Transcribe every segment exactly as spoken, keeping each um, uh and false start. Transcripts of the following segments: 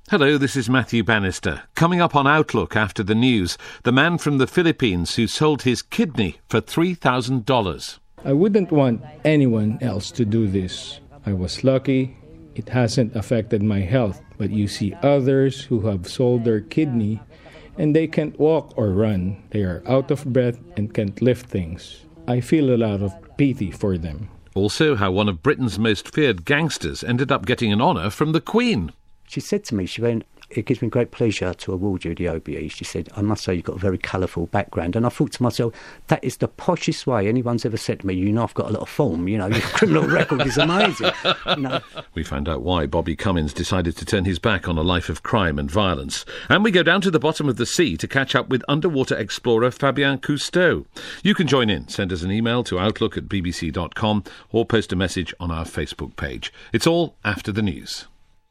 Hello, this is Matthew Bannister. Coming up on Outlook after the news, the man from the Philippines who sold his kidney for three thousand dollars. I wouldn't want anyone else to do this. I was lucky. It hasn't affected my health. But you see others who have sold their kidney and they can't walk or run. They are out of breath and can't lift things. I feel a lot of pity for them. Also, how one of Britain's most feared gangsters ended up getting an honour from the Queen. She said to me, she went, "It gives me great pleasure to award you the O B E." She said, "I must say you've got a very colourful background." And I thought to myself, that is the poshest way anyone's ever said to me, "You know, I've got a lot of form, you know, your criminal record is amazing." You know. We found out why Bobby Cummins decided to turn his back on a life of crime and violence. And we go down to the bottom of the sea to catch up with underwater explorer Fabien Cousteau. You can join in. Send us an email to outlook at b b c dot com or post a message on our Facebook page. It's all after the news.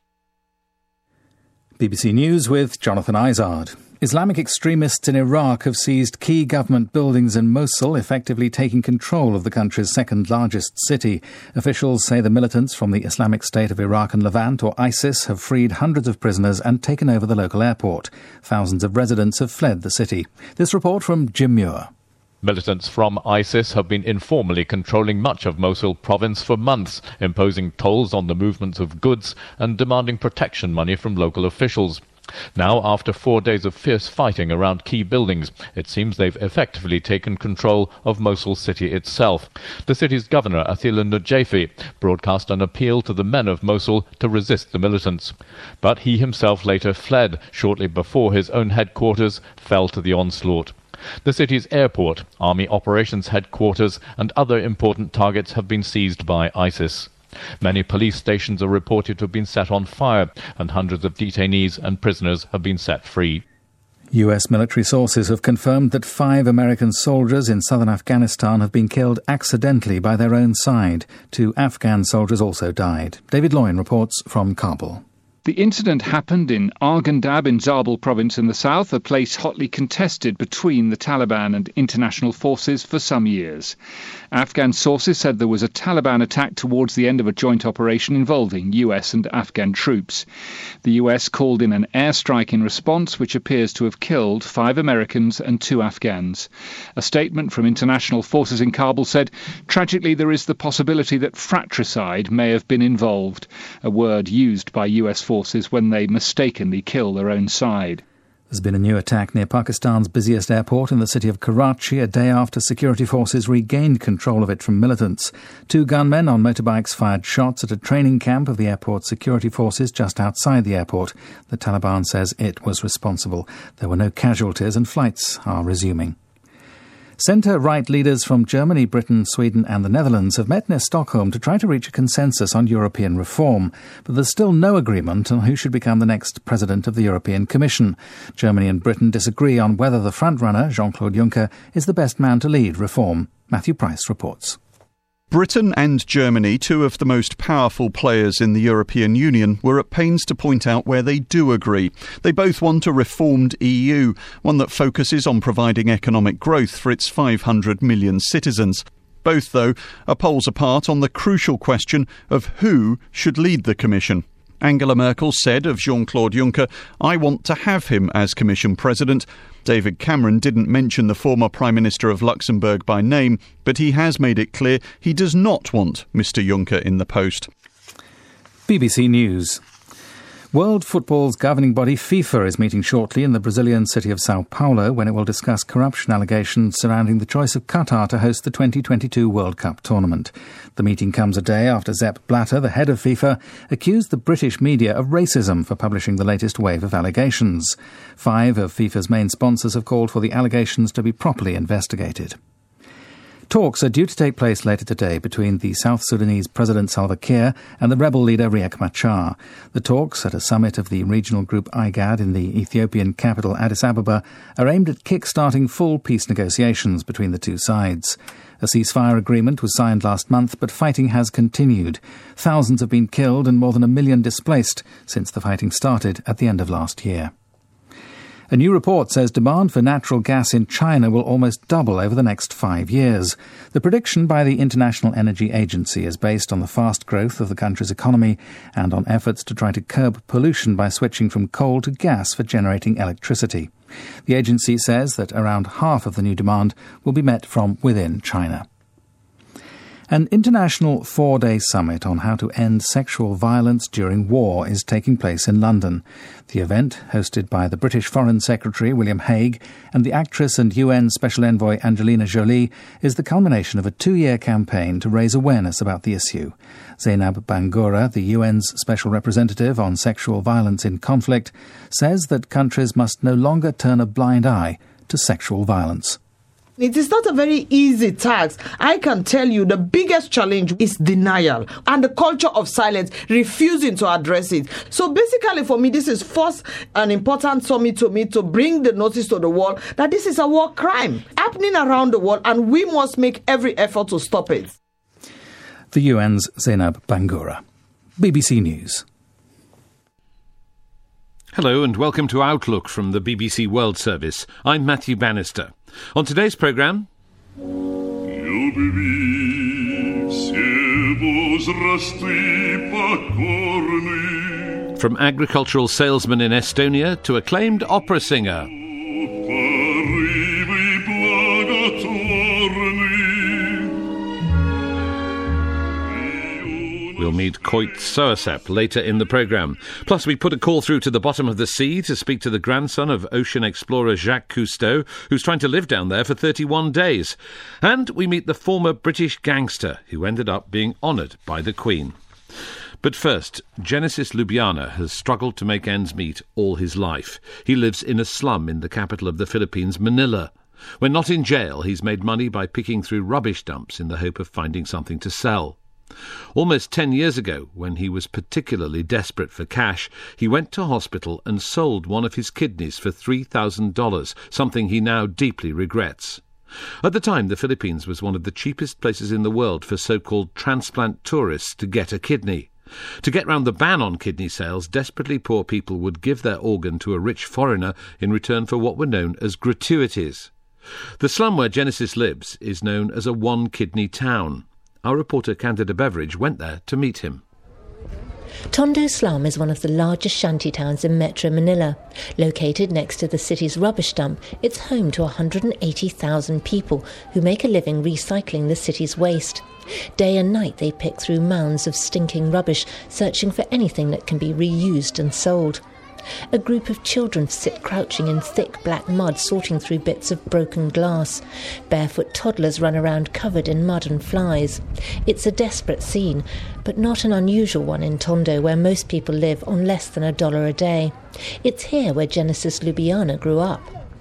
B B C News with Jonathan Izard. Islamic extremists in Iraq have seized key government buildings in Mosul, effectively taking control of the country's second-largest city. Officials say the militants from the Islamic State of Iraq and Levant, or ISIS, have freed hundreds of prisoners and taken over the local airport. Thousands of residents have fled the city. This report from Jim Muir. Militants from ISIS have been informally controlling much of Mosul province for months, imposing tolls on the movement of goods and demanding protection money from local officials. Now, after four days of fierce fighting around key buildings, it seems they've effectively taken control of Mosul city itself. The city's governor, Attila Najafi, broadcast an appeal to the men of Mosul to resist the militants. But he himself later fled, shortly before his own headquarters fell to the onslaught. The city's airport, army operations headquarters and other important targets have been seized by ISIS. Many police stations are reported to have been set on fire, and hundreds of detainees and prisoners have been set free. U S military sources have confirmed that five American soldiers in southern Afghanistan have been killed accidentally by their own side. Two Afghan soldiers also died. David Loyne reports from Kabul. The incident happened in Arghandab in Zabul province in the south, a place hotly contested between the Taliban and international forces for some years. Afghan sources said there was a Taliban attack towards the end of a joint operation involving U S and Afghan troops. The U S called in an airstrike in response, which appears to have killed five Americans and two Afghans. A statement from international forces in Kabul said, "Tragically, there is the possibility that fratricide may have been involved," a word used by U S forces when they mistakenly kill their own side. There's been a new attack near Pakistan's busiest airport in the city of Karachi a day after security forces regained control of it from militants. Two gunmen on motorbikes fired shots at a training camp of the airport's security forces just outside the airport. The Taliban says it was responsible. There were no casualties and flights are resuming. Centre-right leaders from Germany, Britain, Sweden and the Netherlands have met near Stockholm to try to reach a consensus on European reform. But there's still no agreement on who should become the next president of the European Commission. Germany and Britain disagree on whether the frontrunner, Jean-Claude Juncker, is the best man to lead reform. Matthew Price reports. Britain and Germany, two of the most powerful players in the European Union, were at pains to point out where they do agree. They both want a reformed E U, one that focuses on providing economic growth for its five hundred million citizens. Both, though, are poles apart on the crucial question of who should lead the Commission. Angela Merkel said of Jean-Claude Juncker, "I want to have him as Commission President." David Cameron didn't mention the former Prime Minister of Luxembourg by name, but he has made it clear he does not want Mr Juncker in the post. B B C News. World football's governing body FIFA is meeting shortly in the Brazilian city of Sao Paulo when it will discuss corruption allegations surrounding the choice of Qatar to host the twenty twenty-two World Cup tournament. The meeting comes a day after Sepp Blatter, the head of FIFA, accused the British media of racism for publishing the latest wave of allegations. Five of FIFA's main sponsors have called for the allegations to be properly investigated. Talks are due to take place later today between the South Sudanese President Salva Kiir and the rebel leader Riek Machar. The talks, at a summit of the regional group I G A D in the Ethiopian capital Addis Ababa, are aimed at kick-starting full peace negotiations between the two sides. A ceasefire agreement was signed last month, but fighting has continued. Thousands have been killed and more than a million displaced since the fighting started at the end of last year. A new report says demand for natural gas in China will almost double over the next five years. The prediction by the International Energy Agency is based on the fast growth of the country's economy and on efforts to try to curb pollution by switching from coal to gas for generating electricity. The agency says that around half of the new demand will be met from within China. An international four-day summit on how to end sexual violence during war is taking place in London. The event, hosted by the British Foreign Secretary William Hague and the actress and U N Special Envoy Angelina Jolie, is the culmination of a two-year campaign to raise awareness about the issue. Zainab Bangura, the U N's Special Representative on Sexual Violence in Conflict, says that countries must no longer turn a blind eye to sexual violence. It is not a very easy task. I can tell you the biggest challenge is denial and the culture of silence, refusing to address it. So basically for me, this is first an important summit to me to bring the notice to the world that this is a war crime happening around the world and we must make every effort to stop it. The U N's Zainab Bangura. B B C News. Hello and welcome to Outlook from the B B C World Service. I'm Matthew Bannister. On today's programme... From agricultural salesman in Estonia to acclaimed opera singer. We'll meet Koit Soasap later in the programme. Plus, we put a call through to the bottom of the sea to speak to the grandson of ocean explorer Jacques Cousteau, who's trying to live down there for thirty-one days. And we meet the former British gangster who ended up being honoured by the Queen. But first, Genesis Lubiana has struggled to make ends meet all his life. He lives in a slum in the capital of the Philippines, Manila. When not in jail, he's made money by picking through rubbish dumps in the hope of finding something to sell. Almost ten years ago, when he was particularly desperate for cash, he went to hospital and sold one of his kidneys for three thousand dollars, something he now deeply regrets. At the time, the Philippines was one of the cheapest places in the world for so-called transplant tourists to get a kidney. To get round the ban on kidney sales, desperately poor people would give their organ to a rich foreigner in return for what were known as gratuities. The slum where Genesis lives is known as a one-kidney town. Our reporter Candida Beveridge went there to meet him. Tondo Slum is one of the largest shanty towns in Metro Manila. Located next to the city's rubbish dump, it's home to one hundred eighty thousand people who make a living recycling the city's waste. Day and night they pick through mounds of stinking rubbish, searching for anything that can be reused and sold. A group of children sit crouching in thick black mud, sorting through bits of broken glass. Barefoot toddlers run around covered in mud and flies. It's a desperate scene, but not an unusual one in Tondo, where most people live on less than a dollar a day. It's here where Genesis Lubiana grew up.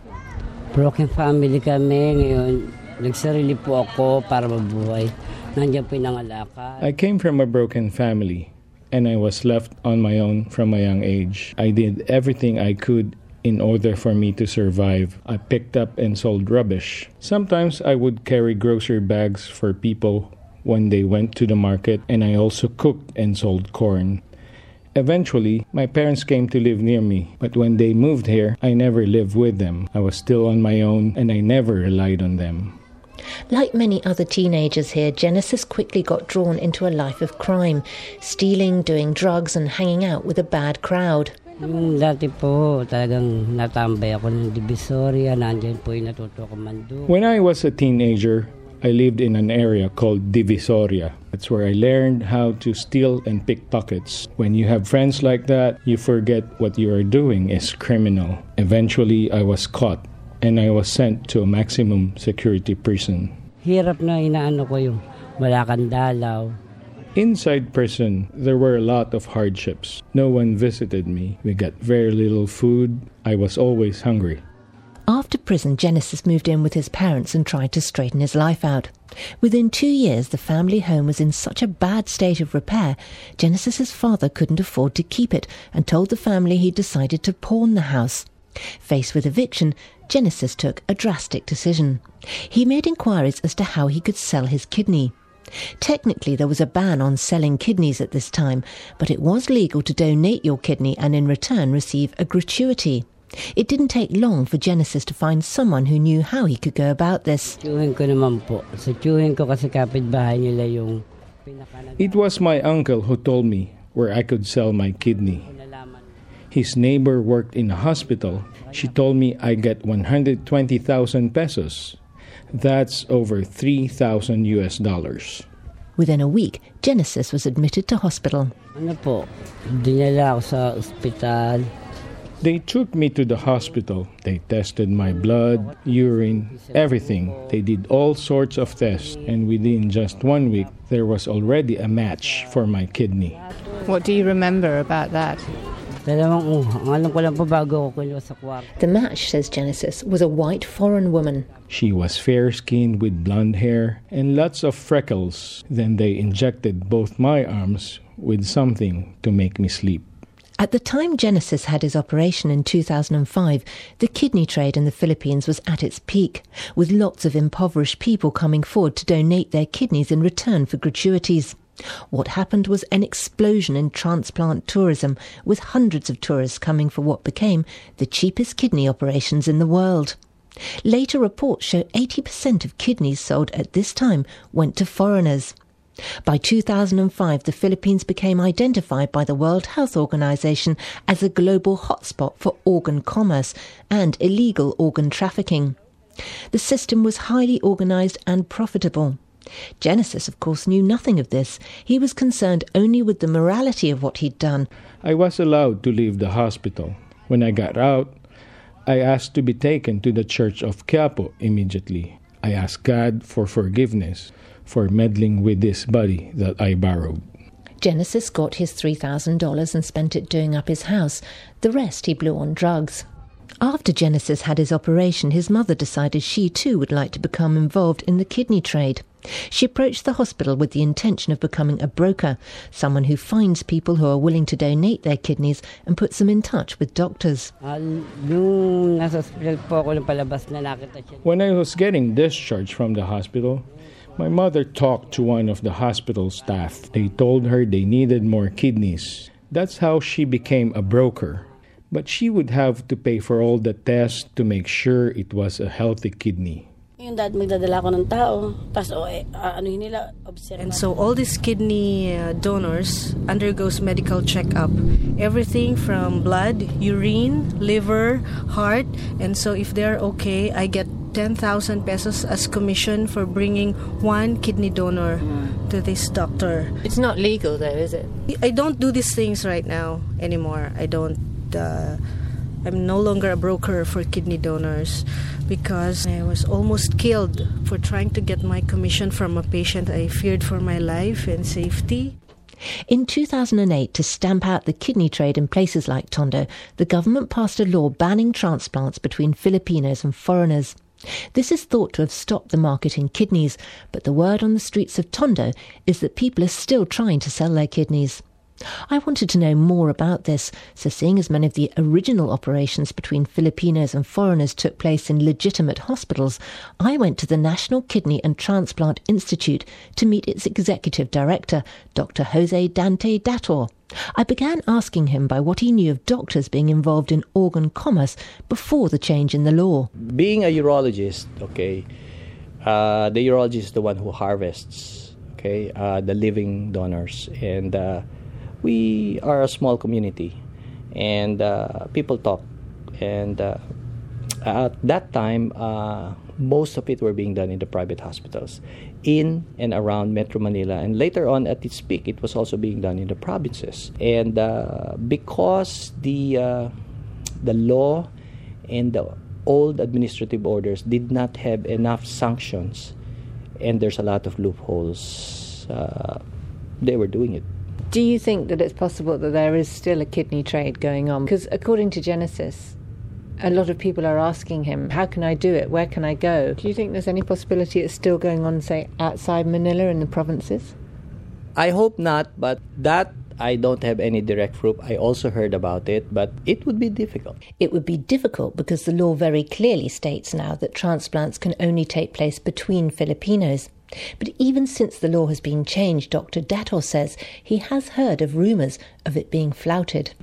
Broken family kami ngayon. Nagsarili po ako para mabuhay. Nandiyan po yung nangalakad. I came from a broken family, and I was left on my own from a young age. I did everything I could in order for me to survive. I picked up and sold rubbish. Sometimes I would carry grocery bags for people when they went to the market, and I also cooked and sold corn. Eventually, my parents came to live near me, but when they moved here, I never lived with them. I was still on my own, and I never relied on them. Like many other teenagers here, Genesis quickly got drawn into a life of crime, stealing, doing drugs and hanging out with a bad crowd. Dati po, talagang natambay ako ng Divisoria, nandiyan po yung natuto ko mandung. When I was a teenager, I lived in an area called Divisoria. That's where I learned how to steal and pickpockets. When you have friends like that, you forget what you are doing is criminal. Eventually, I was caught, and I was sent to a maximum security prison. Hirap na inaano ko yung wala kang dalaw. Inside prison, there were a lot of hardships. No one visited me. We got very little food. I was always hungry. After prison, Genesis moved in with his parents and tried to straighten his life out. Within two years, the family home was in such a bad state of repair, Genesis's father couldn't afford to keep it and told the family he decided to pawn the house. Faced with eviction, Genesis took a drastic decision. He made inquiries as to how he could sell his kidney. Technically, there was a ban on selling kidneys at this time, but it was legal to donate your kidney and in return receive a gratuity. It didn't take long for Genesis to find someone who knew how he could go about this. It was my uncle who told me where I could sell my kidney. His neighbor worked in a hospital. She told me I get one hundred twenty thousand pesos. That's over three thousand U S dollars. Within a week, Genesis was admitted to hospital. They took me to the hospital. They tested my blood, urine, everything. They did all sorts of tests, and within just one week, there was already a match for my kidney. What do you remember about that? The match, says Genesis, was a white foreign woman. She was fair-skinned with blonde hair and lots of freckles. Then they injected both my arms with something to make me sleep. At the time Genesis had his operation in two thousand five, the kidney trade in the Philippines was at its peak, with lots of impoverished people coming forward to donate their kidneys in return for gratuities. What happened was an explosion in transplant tourism, with hundreds of tourists coming for what became the cheapest kidney operations in the world. Later reports show eighty percent of kidneys sold at this time went to foreigners. By two thousand five, the Philippines became identified by the World Health Organization as a global hotspot for organ commerce and illegal organ trafficking. The system was highly organized and profitable. Genesis, of course, knew nothing of this. He was concerned only with the morality of what he'd done. I was allowed to leave the hospital. When I got out, I asked to be taken to the Church of Quiapo immediately. I asked God for forgiveness for meddling with this body that I borrowed. Genesis got his three thousand dollars and spent it doing up his house. The rest he blew on drugs. After Genesis had his operation, his mother decided she too would like to become involved in the kidney trade. She approached the hospital with the intention of becoming a broker, someone who finds people who are willing to donate their kidneys and puts them in touch with doctors. When I was getting discharged from the hospital, my mother talked to one of the hospital staff. They told her they needed more kidneys. That's how she became a broker. But she would have to pay for all the tests to make sure it was a healthy kidney. And so all these kidney uh, donors undergoes medical checkup. Everything from blood, urine, liver, heart. And so if they're okay, I get ten thousand pesos as commission for bringing one kidney donor mm. to this doctor. It's not legal though, is it? I don't do these things right now anymore. I don't. Uh, I'm no longer a broker for kidney donors because I was almost killed for trying to get my commission from a patient. I feared for my life and safety. In two thousand eight, to stamp out the kidney trade in places like Tondo, the government passed a law banning transplants between Filipinos and foreigners. This is thought to have stopped the market in kidneys, but the word on the streets of Tondo is that people are still trying to sell their kidneys. I wanted to know more about this, so seeing as many of the original operations between Filipinos and foreigners took place in legitimate hospitals, I went to the National Kidney and Transplant Institute to meet its executive director, Doctor Jose Dante Dator. I began asking him by what he knew of doctors being involved in organ commerce before the change in the law. Being a urologist, okay, uh, the urologist is the one who harvests, okay, uh, the living donors, and uh, we are a small community, and uh, people talk. And uh, at that time, uh, most of it were being done in the private hospitals in and around Metro Manila. And later on, at its peak, it was also being done in the provinces. And uh, because the uh, the law and the old administrative orders did not have enough sanctions, and there's a lot of loopholes, uh, they were doing it. Do you think that it's possible that there is still a kidney trade going on? Because according to Genesis, a lot of people are asking him, how can I do it? Where can I go? Do you think there's any possibility it's still going on, say, outside Manila in the provinces? I hope not, but that I don't have any direct proof. I also heard about it, but it would be difficult. It would be difficult because the law very clearly states now that transplants can only take place between Filipinos. But even since the law has been changed, Doctor Dator says he has heard of rumours of it being flouted.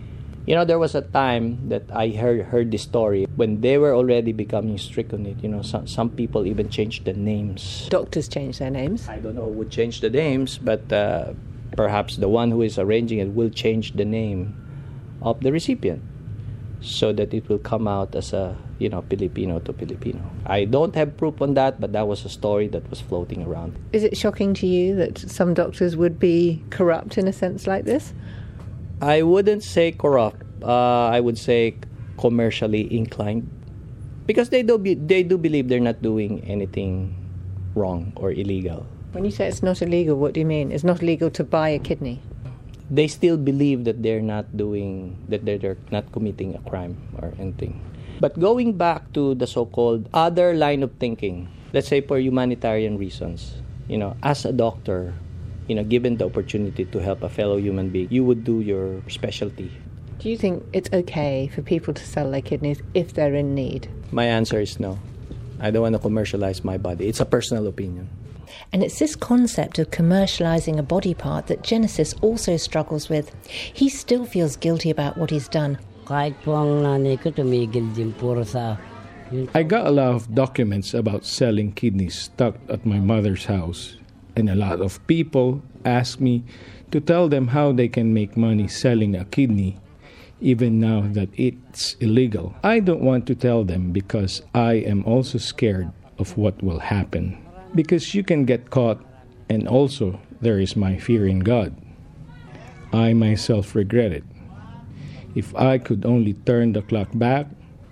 You know, there was a time that I heard, heard this story when they were already becoming strict on it. You know, some, some people even changed the names. Doctors changed their names? I don't know who would change the names, but uh, perhaps the one who is arranging it will change the name of the recipient so that it will come out as a, you know, Filipino to Filipino. I don't have proof on that, but that was a story that was floating around. Is it shocking to you that some doctors would be corrupt in a sense like this? I wouldn't say corrupt. Uh, I would say commercially inclined, because they do be, they do believe they're not doing anything wrong or illegal. When you say it's not illegal, what do you mean? It's not illegal to buy a kidney? They still believe that they're not doing that they're, they're not committing a crime or anything. But going back to the so-called other line of thinking, let's say for humanitarian reasons, you know, as a doctor, you know, given the opportunity to help a fellow human being, you would do your specialty. Do you think it's okay for people to sell their kidneys if they're in need? My answer is no. I don't want to commercialize my body. It's a personal opinion. And it's this concept of commercialising a body part that Genesis also struggles with. He still feels guilty about what he's done. Kahit po ang nanay ko tumigil din puro sa... I got a lot of documents about selling kidneys stuck at my mother's house. And a lot of people ask me to tell them how they can make money selling a kidney, even now that it's illegal. I don't want to tell them because I am also scared of what will happen. Because you can get caught, and also there is my fear in God. I myself regret it. If I could only turn the clock back,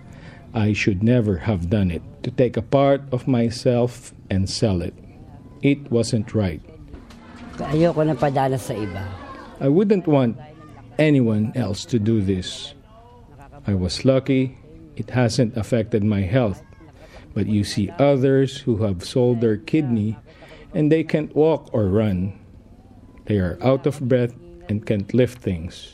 I should never have done it, to take a part of myself and sell it. It wasn't right. Ayoko na padala sa iba. I wouldn't want anyone else to do this. I was lucky it hasn't affected my health. But you see others who have sold their kidney and they can't walk or run. They are out of breath and can't lift things.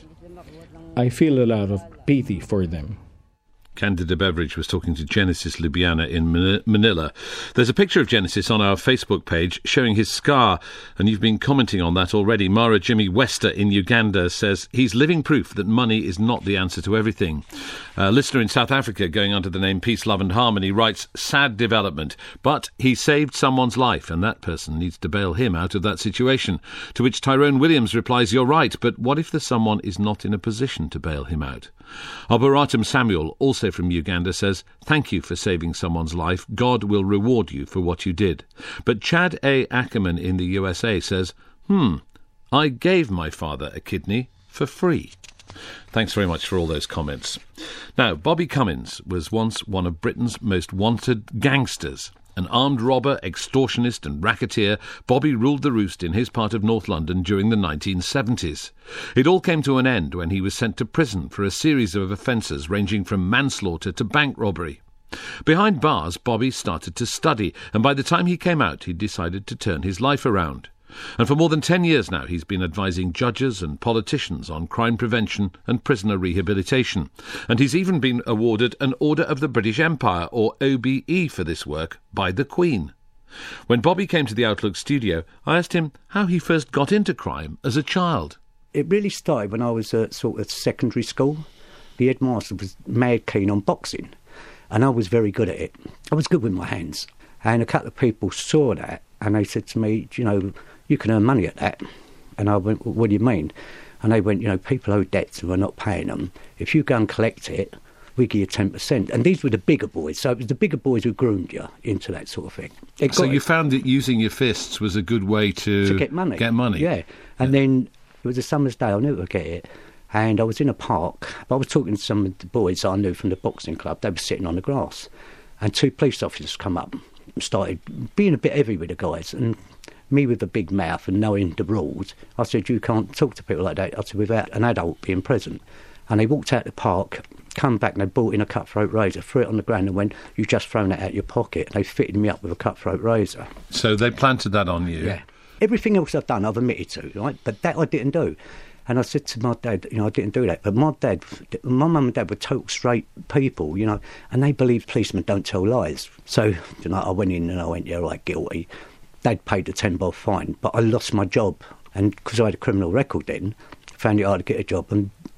I feel a lot of pity for them. Candida Beveridge was talking to Genesis Lubiana in Manila. There's a picture of Genesis on our Facebook page showing his scar, and you've been commenting on that already. Mara Jimmy Wester in Uganda says he's living proof that money is not the answer to everything. A listener in South Africa, going under the name Peace, Love and Harmony, writes, sad development, but he saved someone's life, and that person needs to bail him out of that situation. To which Tyrone Williams replies, you're right, but what if the someone is not in a position to bail him out? Abaratam Samuel, also from Uganda, says, thank you for saving someone's life. God will reward you for what you did. But Chad A. Ackerman in the U S A says, hmm, I gave my father a kidney for free. Thanks very much for all those comments. Now, Bobby Cummins was once one of Britain's most wanted gangsters. An armed robber, extortionist and racketeer, Bobby ruled the roost in his part of North London during the nineteen seventies. It all came to an end when he was sent to prison for a series of offences ranging from manslaughter to bank robbery. Behind bars, Bobby started to study, and by the time he came out, he decided to turn his life around. And for more than ten years now, he's been advising judges and politicians on crime prevention and prisoner rehabilitation. And he's even been awarded an Order of the British Empire, or O B E, for this work by the Queen. When Bobby came to the Outlook studio, I asked him how he first got into crime as a child. It really started when I was at sort of secondary school. The headmaster was mad keen on boxing, and I was very good at it. I was good with my hands. And a couple of people saw that, and they said to me, you know, you can earn money at that. And I went, well, what do you mean? And they went, you know, people owe debts and we're not paying them. If you go and collect it, we give you ten percent. And these were the bigger boys. So it was the bigger boys who groomed you into that sort of thing. It so you it, found that using your fists was a good way to... To get money. Get money. Yeah. And yeah. Then it was a summer's day, I'll never forget it. And I was in a park. I was talking to some of the boys I knew from the boxing club. They were sitting on the grass. And two police officers come up and started being a bit heavy with the guys. And me with a big mouth and knowing the rules, I said, you can't talk to people like that. I said, without an adult being present. And they walked out the park, come back and they brought in a cutthroat razor, threw it on the ground and went, you've just thrown it out your pocket. And they fitted me up with a cutthroat razor. So they planted that on you? Yeah. Everything else I've done, I've admitted to, right? But that I didn't do. And I said to my dad, you know, I didn't do that. But my dad, my mum and dad were total straight people, you know, and they believe policemen don't tell lies. So, you know, I went in and I went, yeah, right, guilty. They'd paid the ten bob fine, but I lost my job. And because I had a criminal record then, found it hard to get a job. And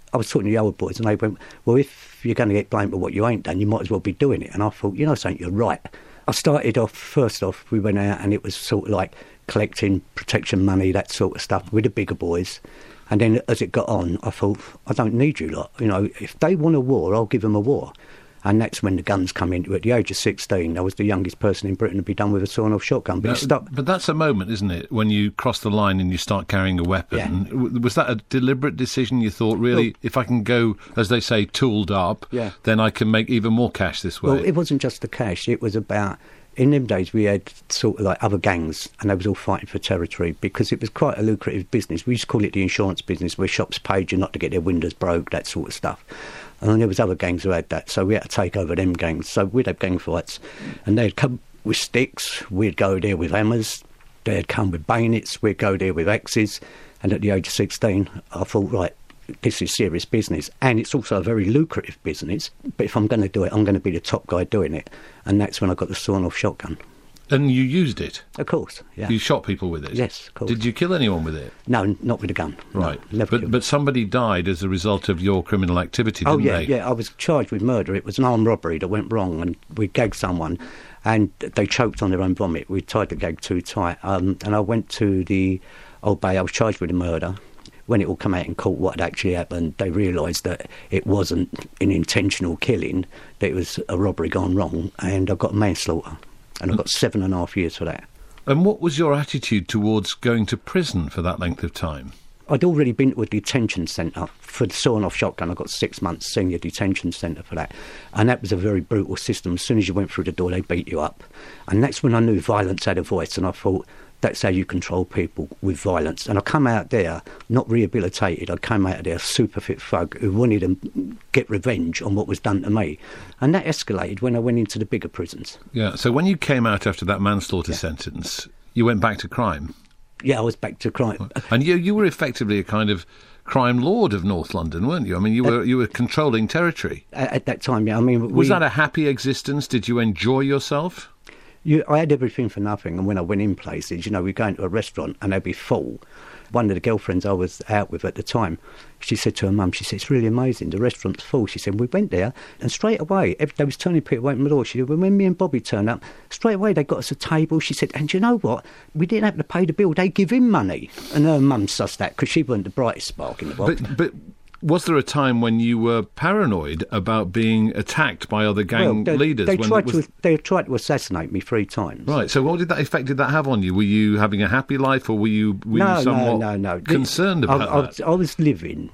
I was talking to the old boys and they went, well, if you're going to get blamed for what you ain't done, you might as well be doing it. And I thought, you know something, you're right. I started off, first off, we went out and it was sort of like collecting protection money, that sort of stuff, with the bigger boys. And then as it got on, I thought, I don't need you lot. You know, if they want a war, I'll give them a war. And that's when the guns come into it. At the age of sixteen, I was the youngest person in Britain to be done with a sawn-off shotgun. But, no, it stopped. But that's a moment, isn't it, when you cross the line and you start carrying a weapon. Yeah. Was that a deliberate decision? You thought, really, well, if I can go, as they say, tooled up, yeah. then I can make even more cash this way? Well, it wasn't just the cash. It was about... In them days, we had sort of like other gangs, and they was all fighting for territory because it was quite a lucrative business. We used to call it the insurance business, where shops paid you not to get their windows broke, that sort of stuff. And then there was other gangs who had that, so we had to take over them gangs. So we'd have gang fights, and they'd come with sticks, we'd go there with hammers, they'd come with bayonets, we'd go there with axes. And at the age of sixteen, I thought, right, this is serious business, and it's also a very lucrative business, but if I'm going to do it, I'm going to be the top guy doing it. And that's when I got the sawn-off shotgun. And you used it? Of course, yeah. You shot people with it? Yes, of course. Did you kill anyone with it? No, not with a gun. Right. No, never but, but somebody died as a result of your criminal activity, didn't oh, yeah, they? yeah. I was charged with murder. It was an armed robbery that went wrong, and we gagged someone, and they choked on their own vomit. We tied the gag too tight. Um, and I went to the Old Bay. I was charged with the murder. When it all came out in court, what had actually happened, they realised that it wasn't an intentional killing, that it was a robbery gone wrong, and I got manslaughter, and I got seven and a half years for that. And what was your attitude towards going to prison for that length of time? I'd already been to a detention centre for the sawn-off shotgun. I got six months senior detention centre for that, and that was a very brutal system. As soon as you went through the door, they beat you up, and that's when I knew violence had a voice, and I thought, that's how you control people, with violence. And I come out there not rehabilitated. I came out of there a super fit thug who wanted to get revenge on what was done to me. And that escalated when I went into the bigger prisons. Yeah, so when you came out after that manslaughter yeah. sentence, you went back to crime? Yeah, I was back to crime. And you you were effectively a kind of crime lord of North London, weren't you? I mean, you were uh, you were controlling territory. At, at that time, yeah. I mean, Was we, that a happy existence? Did you enjoy yourself? You, I had everything for nothing, and when I went in places, you know, we'd go into a restaurant and they'd be full. One of the girlfriends I was out with at the time, she said to her mum, she said, it's really amazing, the restaurant's full. She said, we went there, and straight away, every, they was turning people away from the door. She said, well, when me and Bobby turned up, straight away they got us a table. She said, and you know what? We didn't have to pay the bill, they give him money. And her mum sussed that, because she wasn't the brightest spark in the world. But, but was there a time when you were paranoid about being attacked by other gang well, they, leaders? They, when tried was... to, they tried to assassinate me three times. Right, so what did that effect did that have on you? Were you having a happy life, or were you, were no, you somewhat no, no, no. concerned I, about I, that? I was living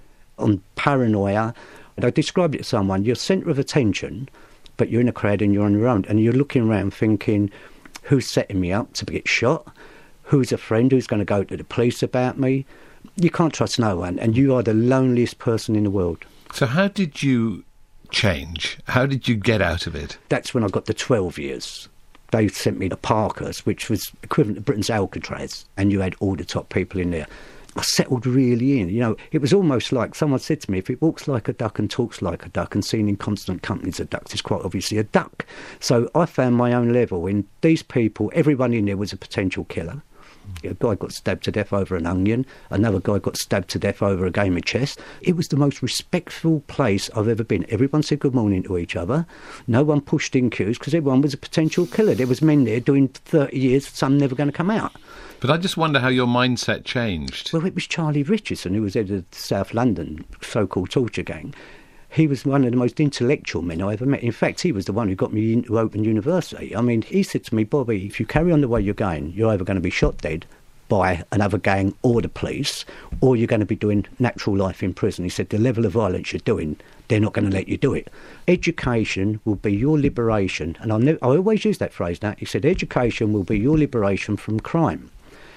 on paranoia. And I described it to someone, you're centre of attention, but you're in a crowd and you're on your own, and you're looking around thinking, who's setting me up to get shot? Who's a friend? Who's going to go to the police about me? You can't trust no one, and you are the loneliest person in the world. So how did you change? How did you get out of it? That's when I got the twelve years. They sent me to Parkhurst, which was equivalent to Britain's Alcatraz, and you had all the top people in there. I settled really in, you know, it was almost like someone said to me, if it walks like a duck and talks like a duck and seen in constant company as a duck, it's quite obviously a duck. So I found my own level in these people. Everyone in there was a potential killer. A guy got stabbed to death over an onion. Another guy got stabbed to death over a game of chess. It was the most respectful place I've ever been. Everyone said good morning to each other. No one pushed in queues because everyone was a potential killer. There was men there doing thirty years, some never going to come out. But I just wonder how your mindset changed. Well, it was Charlie Richardson, who was head of the South London so-called torture gang. He was one of the most intellectual men I ever met. In fact, he was the one who got me into Open University. I mean, he said to me, Bobby, if you carry on the way you're going, you're either going to be shot dead by another gang or the police, or you're going to be doing natural life in prison. He said, the level of violence you're doing, they're not going to let you do it. Education will be your liberation. And I, ne- I always use that phrase now. He said, education will be your liberation from crime.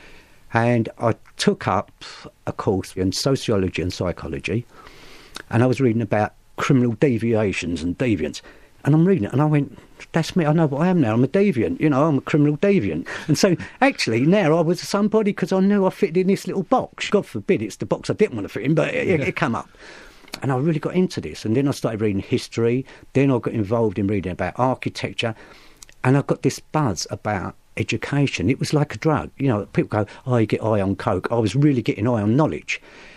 And I took up a course in sociology and psychology, and I was reading about criminal deviations and deviants. And I'm reading it, and I went, that's me, I know what I am now, I'm a deviant, you know, I'm a criminal deviant. And so, actually, now I was somebody because I knew I fitted in this little box. God forbid it's the box I didn't want to fit in, but it, it, it came up. And I really got into this, and then I started reading history, then I got involved in reading about architecture, and I got this buzz about education. It was like a drug. You know, people go, oh, you get high on coke. I was really getting high on knowledge.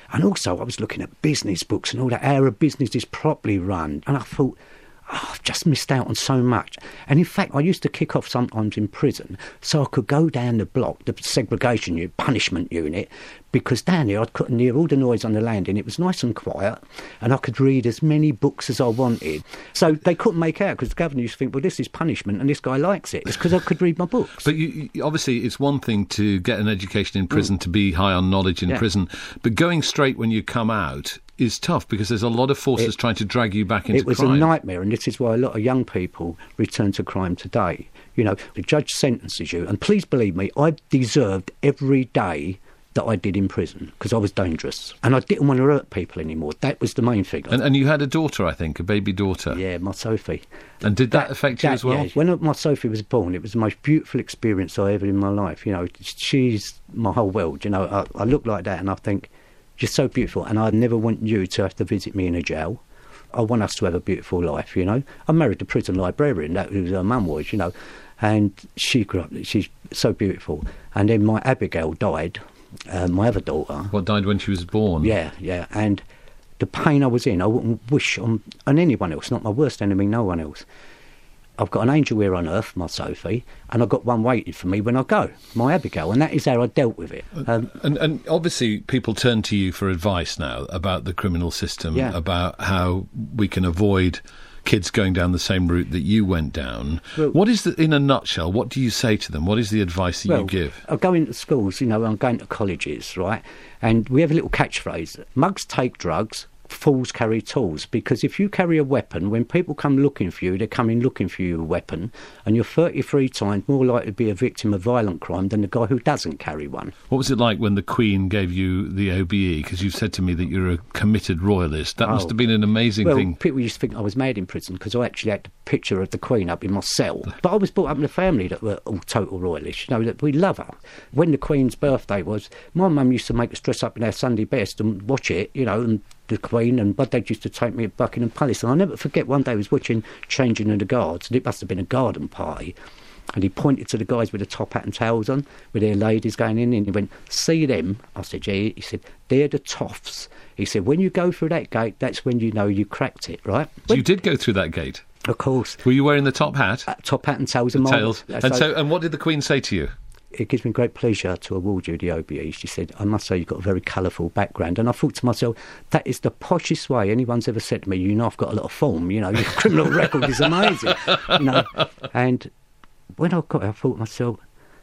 And also I was looking at business books and all that, how a business is properly run. And I thought, oh, I've just missed out on so much. And in fact, I used to kick off sometimes in prison so I could go down the block, the segregation unit, punishment unit, because down there I couldn't hear all the noise on the landing. It was nice and quiet, and I could read as many books as I wanted. So they couldn't make out, because the governor used to think, well, this is punishment and this guy likes it. It's because I could read my books. But you, you, obviously it's one thing to get an education in prison, mm. to be high on knowledge in yeah. prison, but going straight when you come out is tough, because there's a lot of forces it, trying to drag you back into crime. It was crime. a nightmare, and this is why a lot of young people return to crime today. You know, the judge sentences you, and please believe me, I deserved every day that I did in prison, because I was dangerous. And I didn't want to hurt people anymore. That was the main thing. And, and you had a daughter, I think, a baby daughter. Yeah, my Sophie. And did that, that affect you that, as well? Yeah. When my Sophie was born, it was the most beautiful experience I ever in my life. You know, she's my whole world. You know, I, I look like that and I think, you're so beautiful, and I never want you to have to visit me in a jail. I want us to have a beautiful life, you know. I married the prison librarian, that was her mum was, you know, and she grew up, she's so beautiful. And then my Abigail died, uh, my other daughter. What, died when she was born? Yeah, yeah, and the pain I was in, I wouldn't wish on, on anyone else, not my worst enemy, no one else. I've got an angel here on earth, my Sophie, and I've got one waiting for me when I go, my Abigail, and that is how I dealt with it. Um, and, and obviously people turn to you for advice now about the criminal system, yeah. about how we can avoid kids going down the same route that you went down. Well, what is, the, in a nutshell, what do you say to them? What is the advice that well, you give? I go into schools, you know, I'm going to colleges, right, and we have a little catchphrase, mugs take drugs, fools carry tools, because if you carry a weapon, when people come looking for you, they're coming looking for you a weapon, and you're thirty-three times more likely to be a victim of violent crime than the guy who doesn't carry one. What was it like when the Queen gave you the O B E? Because you've said to me that you're a committed royalist. That oh. must have been an amazing well, thing. People used to think I was mad in prison because I actually had the picture of the Queen up in my cell. But I was brought up in a family that were all total royalists, you know, that we love her. When the Queen's birthday was, my mum used to make us dress up in our Sunday best and watch it, you know, and the Queen, and my dad used to take me at Buckingham Palace, and I'll never forget one day I was watching Changing of the Guards, and it must have been a garden party, and he pointed to the guys with the top hat and towels on, with their ladies going in, and he went, see them? I said, yeah. He said, they're the toffs. He said, when you go through that gate, that's when you know you cracked it, right? So when you did go through that gate? Of course. Were you wearing the top hat? Uh, top hat and towels. And and tails. And so, so, and what did the Queen say to you? It gives me great pleasure to award you the O B E. She said, I must say you've got a very colourful background. And I thought to myself, that is the poshest way anyone's ever said to me, you know, I've got a lot of form, you know, your criminal record is amazing. You know? And when I got it, I thought to myself,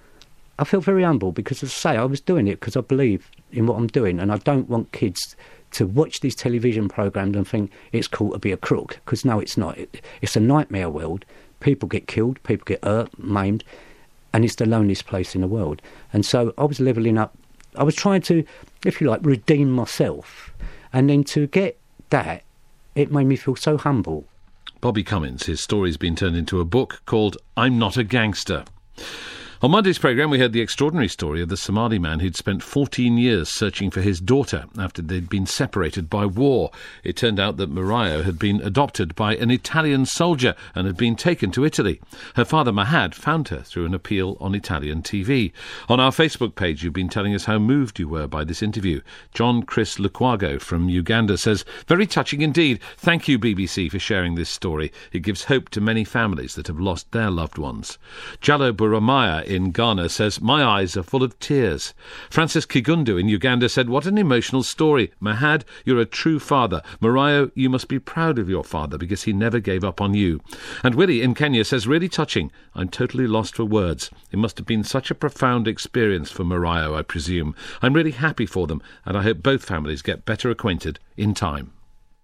I feel very humble, because as I say, I was doing it because I believe in what I'm doing, and I don't want kids to watch these television programmes and think it's cool to be a crook, because no, it's not. It, it's a nightmare world. People get killed, people get hurt, maimed, and it's the loneliest place in the world. And so I was levelling up. I was trying to, if you like, redeem myself. And then to get that, it made me feel so humble. Bobby Cummins, his story's been turned into a book called I'm Not a Gangster. On Monday's programme, we heard the extraordinary story of the Somali man who'd spent fourteen years searching for his daughter after they'd been separated by war. It turned out that Marayo had been adopted by an Italian soldier and had been taken to Italy. Her father, Mahad, found her through an appeal on Italian T V. On our Facebook page, you've been telling us how moved you were by this interview. John Chris Lukwago from Uganda says, very touching indeed. Thank you, B B C, for sharing this story. It gives hope to many families that have lost their loved ones. Jallo Buramaya in Ghana says, my eyes are full of tears. Francis Kigundu in Uganda said, what an emotional story. Mahad, you're a true father. Marayo, you must be proud of your father because he never gave up on you. And Willie in Kenya says, really touching. I'm totally lost for words. It must have been such a profound experience for Marayo, I presume. I'm really happy for them, and I hope both families get better acquainted in time.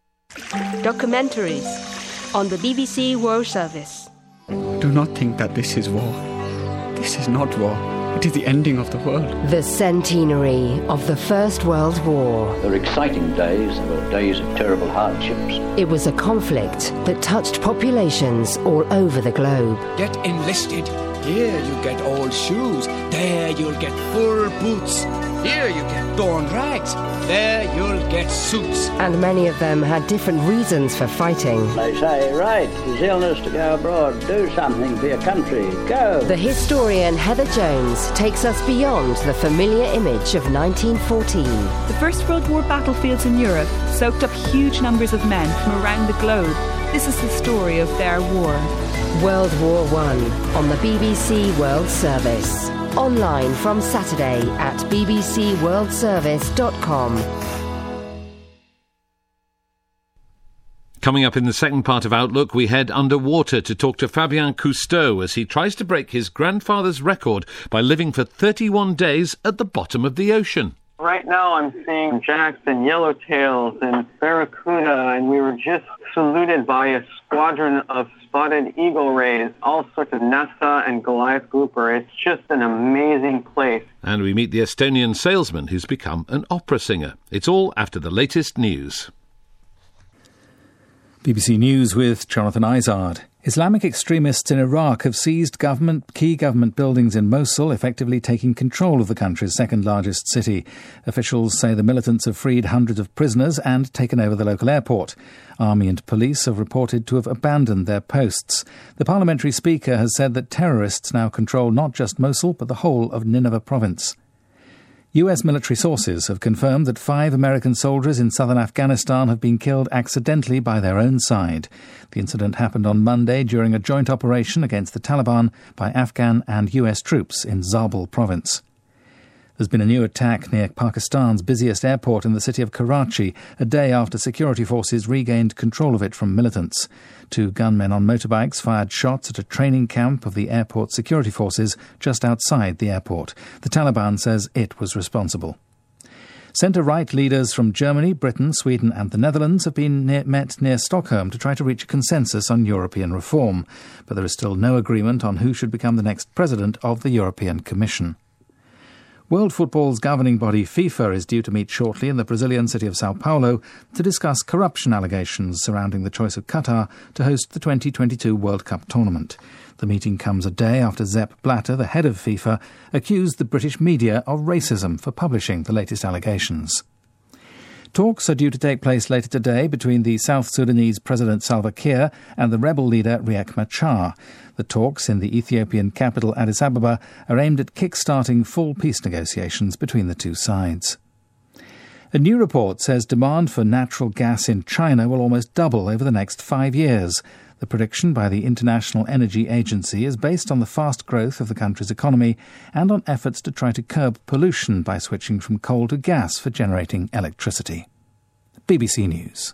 Documentaries on the B B C World Service. Do not think that this is war. This is not war. It is the ending of the world. The centenary of the First World War. They were exciting days. They were days of terrible hardships. It was a conflict that touched populations all over the globe. Get enlisted. Here you get old shoes. There you'll get full boots. Here you get torn rags. There you'll get suits. And many of them had different reasons for fighting. They say, right, there's illness to go abroad. Do something for your country. Go. The historian Heather Jones takes us beyond the familiar image of nineteen fourteen. The First World War battlefields in Europe soaked up huge numbers of men from around the globe. This is the story of their war. World War One on the B B C World Service. Online from Saturday at b b c world service dot com. Coming up in the second part of Outlook, we head underwater to talk to Fabien Cousteau as he tries to break his grandfather's record by living for thirty-one days at the bottom of the ocean. Right now I'm seeing jacks and yellowtails and barracuda, and we were just saluted by a squadron of spotted eagle rays, all sorts of Nassa and Goliath grouper. It's just an amazing place. And we meet the Estonian salesman who's become an opera singer. It's all after the latest news. B B C News with Jonathan Izard. Islamic extremists in Iraq have seized government key government buildings in Mosul, effectively taking control of the country's second-largest city. Officials say the militants have freed hundreds of prisoners and taken over the local airport. Army and police have reported to have abandoned their posts. The parliamentary speaker has said that terrorists now control not just Mosul, but the whole of Nineveh province. U S military sources have confirmed that five American soldiers in southern Afghanistan have been killed accidentally by their own side. The incident happened on Monday during a joint operation against the Taliban by Afghan and U S troops in Zabul province. There's been a new attack near Pakistan's busiest airport in the city of Karachi, a day after security forces regained control of it from militants. Two gunmen on motorbikes fired shots at a training camp of the airport security forces just outside the airport. The Taliban says it was responsible. Centre-right leaders from Germany, Britain, Sweden and the Netherlands have been near, met near Stockholm to try to reach a consensus on European reform. But there is still no agreement on who should become the next president of the European Commission. World football's governing body FIFA is due to meet shortly in the Brazilian city of Sao Paulo to discuss corruption allegations surrounding the choice of Qatar to host the twenty twenty-two World Cup tournament. The meeting comes a day after Sepp Blatter, the head of FIFA, accused the British media of racism for publishing the latest allegations. Talks are due to take place later today between the South Sudanese President Salva Kiir and the rebel leader Riek Machar. The talks in the Ethiopian capital Addis Ababa are aimed at kick-starting full peace negotiations between the two sides. A new report says demand for natural gas in China will almost double over the next five years. The prediction by the International Energy Agency is based on the fast growth of the country's economy and on efforts to try to curb pollution by switching from coal to gas for generating electricity. B B C News.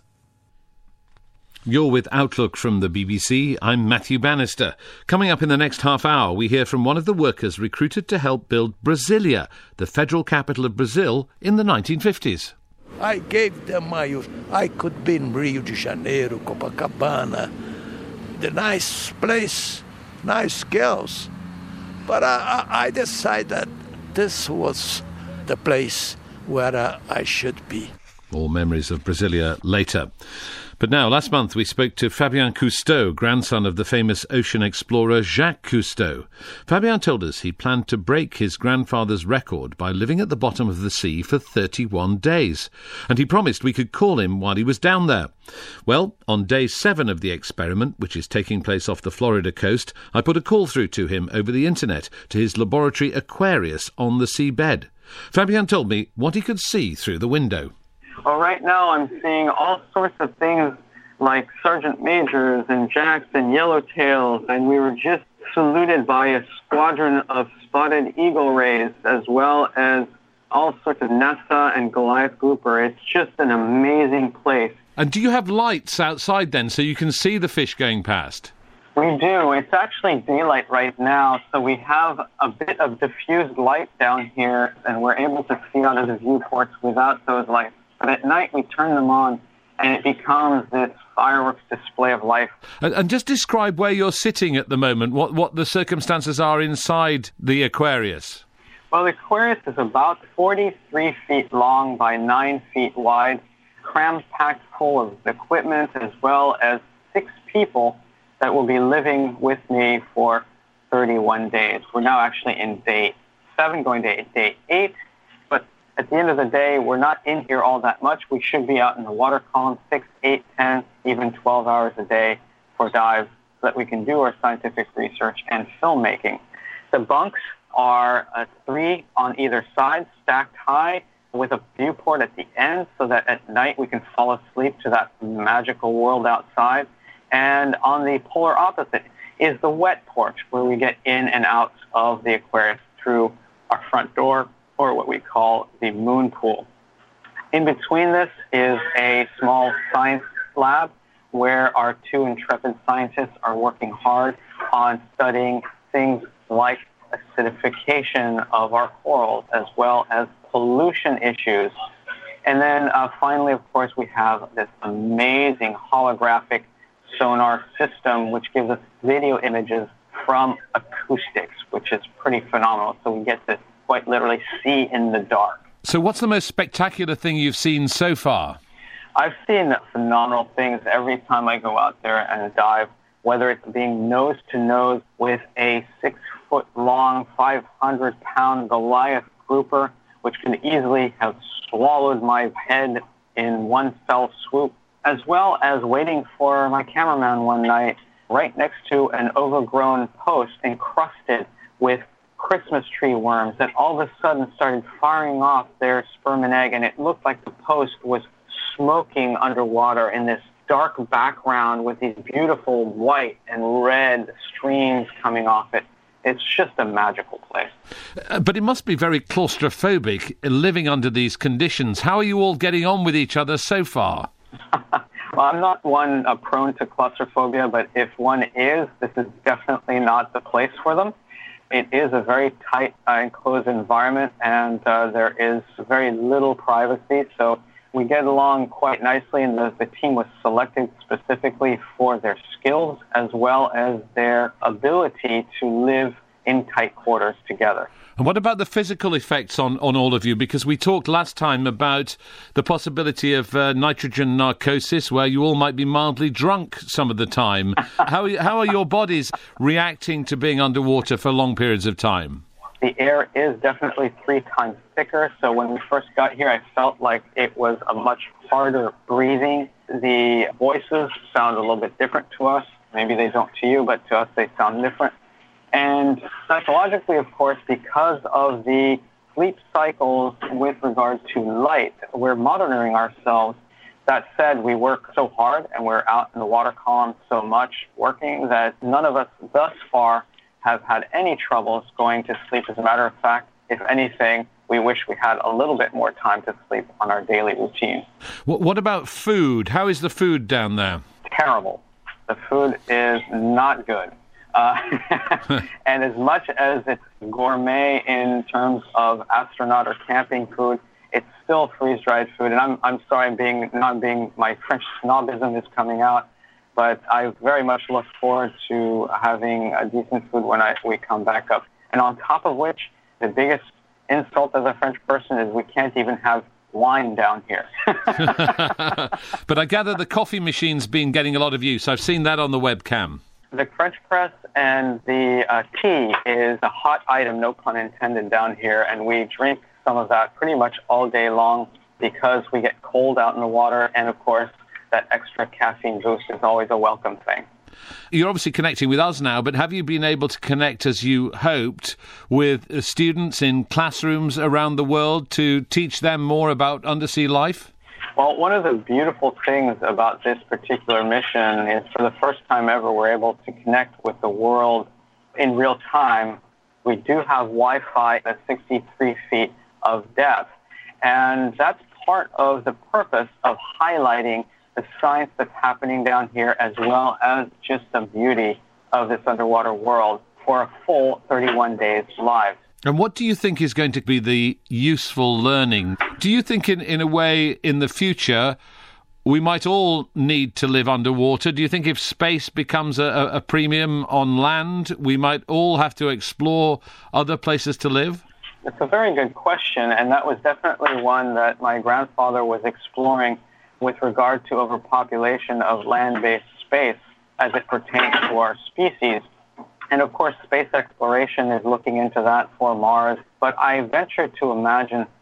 You're with Outlook from the B B C. I'm Matthew Bannister. Coming up in the next half hour, we hear from one of the workers recruited to help build Brasilia, the federal capital of Brazil, in the nineteen fifties. I gave them my youth. I could be in Rio de Janeiro, Copacabana, the nice place, nice girls. But I, I, I decided that this was the place where uh, I should be. More memories of Brasilia later. But now, last month we spoke to Fabien Cousteau, grandson of the famous ocean explorer Jacques Cousteau. Fabien told us he planned to break his grandfather's record by living at the bottom of the sea for thirty-one days. And he promised we could call him while he was down there. Well, on day seven of the experiment, which is taking place off the Florida coast, I put a call through to him over the internet to his laboratory Aquarius on the seabed. Fabien told me what he could see through the window. Well, right now I'm seeing all sorts of things like sergeant majors and jacks and yellowtails, and we were just saluted by a squadron of spotted eagle rays, as well as all sorts of Nassa and Goliath grouper. It's just an amazing place. And do you have lights outside then, so you can see the fish going past? We do. It's actually daylight right now, so we have a bit of diffused light down here, and we're able to see out of the viewports without those lights. But at night we turn them on, and it becomes this fireworks display of life. And, and just describe where you're sitting at the moment, what, what the circumstances are inside the Aquarius. Well, the Aquarius is about forty-three feet long by nine feet wide, cram-packed full of equipment, as well as six people that will be living with me for thirty-one days. We're now actually in day seven, going to day eight. But at the end of the day, we're not in here all that much. We should be out in the water column six, eight, ten, even twelve hours a day for dives so that we can do our scientific research and filmmaking. The bunks are uh, three on either side, stacked high, with a viewport at the end so that at night we can fall asleep to that magical world outside. And on the polar opposite is the wet porch, where we get in and out of the aquarium through our front door, or what we call the moon pool. In between this is a small science lab where our two intrepid scientists are working hard on studying things like acidification of our corals, as well as pollution issues. And then uh, finally, of course, we have this amazing holographic sonar system, which gives us video images from acoustics, which is pretty phenomenal. So we get to quite literally see in the dark. So what's the most spectacular thing you've seen so far? I've seen phenomenal things every time I go out there and dive, whether it's being nose to nose with a six-foot-long, five hundred pound Goliath grouper, which can easily have swallowed my head in one fell swoop, as well as waiting for my cameraman one night right next to an overgrown post encrusted with Christmas tree worms that all of a sudden started firing off their sperm and egg, and it looked like the post was smoking underwater in this dark background with these beautiful white and red streams coming off it. It's just a magical place. Uh, but it must be very claustrophobic living under these conditions. How are you all getting on with each other so far? Well, I'm not one uh, prone to claustrophobia, but if one is, this is definitely not the place for them. It is a very tight, uh, enclosed environment, and uh, there is very little privacy, so we get along quite nicely, and the, the team was selected specifically for their skills as well as their ability to live in tight quarters together. And what about the physical effects on, on all of you? Because we talked last time about the possibility of uh, nitrogen narcosis, where you all might be mildly drunk some of the time. how, how are your bodies reacting to being underwater for long periods of time? The air is definitely three times thicker, so when we first got here, I felt like it was a much harder breathing. The voices sound a little bit different to us. Maybe they don't to you, but to us they sound different. And psychologically, of course, because of the sleep cycles with regard to light, we're monitoring ourselves. That said, we work so hard and we're out in the water column so much working that none of us thus far have had any troubles going to sleep. As a matter of fact, if anything, we wish we had a little bit more time to sleep on our daily routine. What about food? How is the food down there? Terrible. The food is not good. Uh, and as much as it's gourmet in terms of astronaut or camping food, it's still freeze-dried food. And I'm I'm sorry, I'm being not being my French snobism is coming out, but I very much look forward to having a decent food when I we come back up. And on top of which, the biggest insult as a French person is we can't even have wine down here. But I gather the coffee machine's been getting a lot of use. I've seen that on the webcam. The French press and the uh, tea is a hot item, no pun intended, down here, and we drink some of that pretty much all day long because we get cold out in the water, and of course, that extra caffeine boost is always a welcome thing. You're obviously connecting with us now, but have you been able to connect, as you hoped, with uh, students in classrooms around the world to teach them more about undersea life? Well, one of the beautiful things about this particular mission is for the first time ever we're able to connect with the world in real time. We do have Wi-Fi at sixty-three feet of depth, and that's part of the purpose of highlighting the science that's happening down here as well as just the beauty of this underwater world for a full thirty-one days live. And what do you think is going to be the useful learning? Do you think in, in a way in the future we might all need to live underwater? Do you think if space becomes a, a premium on land, we might all have to explore other places to live? It's a very good question, and that was definitely one that my grandfather was exploring with regard to overpopulation of land-based space as it pertains to our species. And of course, space exploration is looking into that for Mars. But I venture to imagine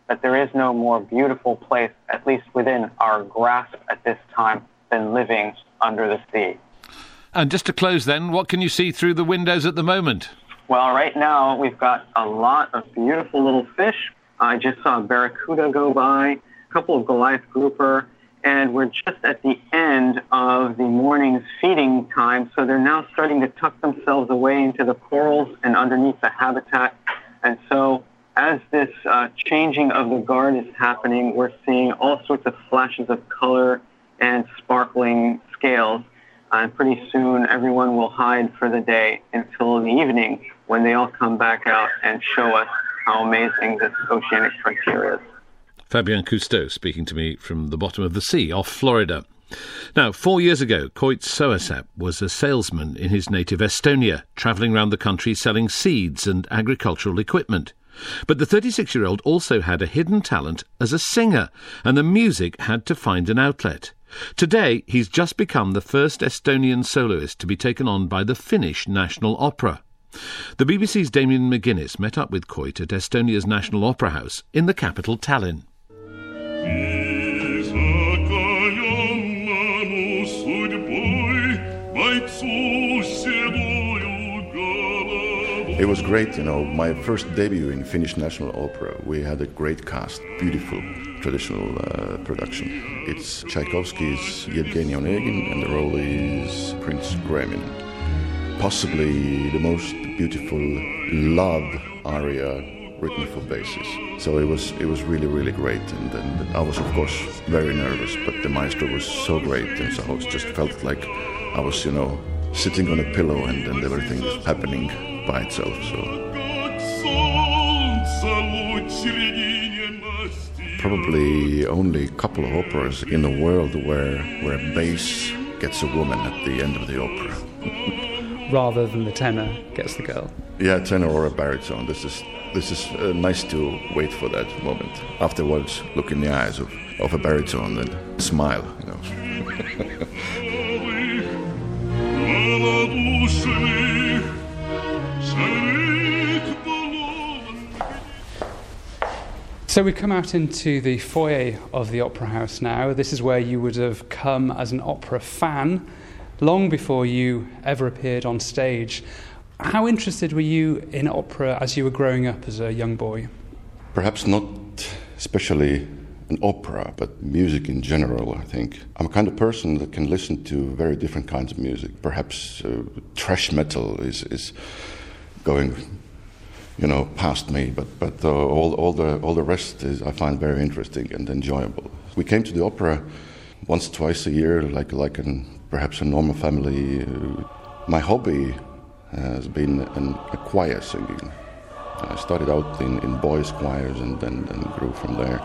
that there is no more beautiful place, at least within our grasp at this time, than living under the sea. And just to close then, what can you see through the windows at the moment? Well, right now we've got a lot of beautiful little fish. I just saw a barracuda go by, a couple of Goliath grouper, and we're just at the end of the morning's feeding time, so they're now starting to tuck themselves away into the corals and underneath the habitat. And so as this uh, changing of the guard is happening, we're seeing all sorts of flashes of color and sparkling scales. And pretty soon everyone will hide for the day until the evening when they all come back out and show us how amazing this oceanic frontier is. Fabien Cousteau speaking to me from the bottom of the sea off Florida. Now, four years ago, Koit Soasap was a salesman in his native Estonia, travelling around the country selling seeds and agricultural equipment. But the thirty-six-year-old also had a hidden talent as a singer, and the music had to find an outlet. Today, he's just become the first Estonian soloist to be taken on by the Finnish National Opera. The B B C's Damien McGuinness met up with Koit at Estonia's National Opera House in the capital Tallinn. It was great, you know, my first debut in Finnish National Opera. We had a great cast, beautiful traditional uh, production. It's Tchaikovsky's Yevgeny Onegin, and the role is Prince Gremin. Possibly the most beautiful love aria written for basses. So it was it was really, really great. And, and I was, of course, very nervous, but the maestro was so great, and so I just felt like I was, you know, sitting on a pillow and, and everything was happening by itself. So probably only a couple of operas in the world where where bass gets a woman at the end of the opera. Rather than the tenor gets the girl. Yeah, tenor or a baritone. This is this is uh, nice to wait for that moment. Afterwards, look in the eyes of, of a baritone and smile, you know. So we come out into the foyer of the Opera House now. This is where you would have come as an opera fan long before you ever appeared on stage. How interested were you in opera as you were growing up as a young boy? Perhaps not especially an opera, but music in general, I think. I'm a kind of person that can listen to very different kinds of music. Perhaps uh, thrash metal is, is going, you know, past me, but, but uh, all, all, the, all the rest is I find very interesting and enjoyable. We came to the opera once, twice a year, like, like an, perhaps a normal family. My hobby has been an, a choir singing. I started out in, in boys' choirs and then and grew from there.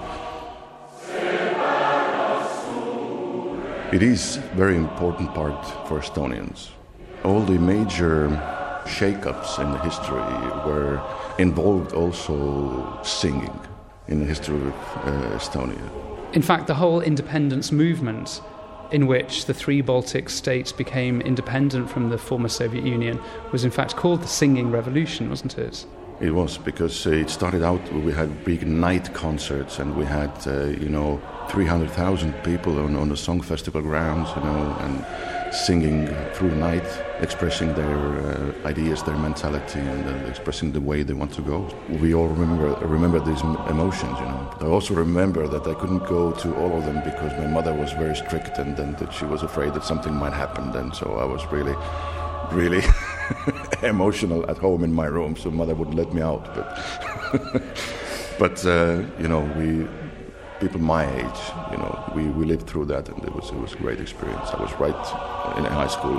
It is a very important part for Estonians. All the major shake-ups in the history were involved also singing in the history of uh, Estonia. In fact, the whole independence movement in which the three Baltic states became independent from the former Soviet Union was in fact called the Singing Revolution, wasn't it? It was, because uh, it started out, we had big night concerts and we had, uh, you know, three hundred thousand people on, on the Song Festival grounds, you know, and singing through the night, expressing their uh, ideas, their mentality, and uh, expressing the way they want to go. We all remember remember these emotions, you know. I also remember that I couldn't go to all of them because my mother was very strict, and, and that she was afraid that something might happen. And so I was really, really emotional at home in my room. So mother wouldn't let me out. But, but uh, you know, we. People my age, you know, we, we lived through that, and it was it was a great experience. I was right in high school